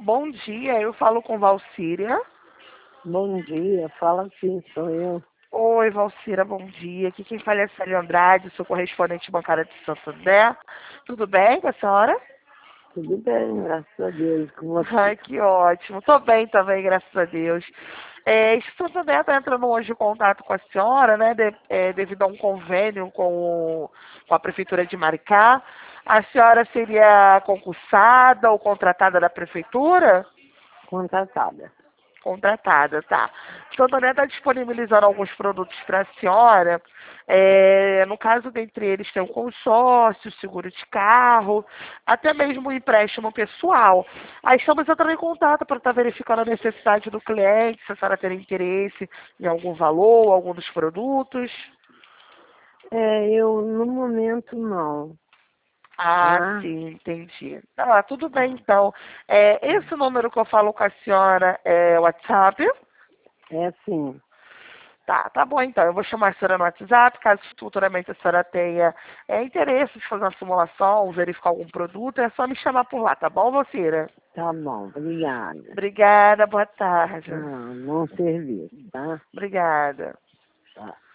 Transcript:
Bom dia, eu falo com Valcíria. Bom dia, fala sim, sou eu. Oi, Valcíria, bom dia. Aqui quem fala é a Célia Andrade, sou correspondente bancária de Santo André. Tudo bem com a senhora? Tudo bem, graças a Deus, com você. Ai, que ótimo. Tô bem também, graças a Deus. Santo André está entrando hoje em contato com a senhora, né, devido a um convênio com a Prefeitura de Maricá. A senhora seria concursada ou contratada da Prefeitura? Contratada. Contratada, tá. Santo André está disponibilizando alguns produtos para a senhora. No caso, dentre eles tem o consórcio, seguro de carro, até mesmo o empréstimo pessoal. Aí estamos entrando em contato para estar verificando a necessidade do cliente, se a senhora tem interesse em algum valor, algum dos produtos. Eu no momento não, Ah, tá? sim, entendi. Ah, tudo bem então. Esse número que eu falo com a senhora é o WhatsApp? É sim, Tá bom então. Eu vou chamar a senhora no WhatsApp, caso futuramente a senhora tenha interesse de fazer uma simulação, verificar algum produto, é só me chamar por lá, tá bom, Vocira? tá bom, obrigada. Obrigada, boa tarde. Bom serviço, tá? Obrigada. Tá.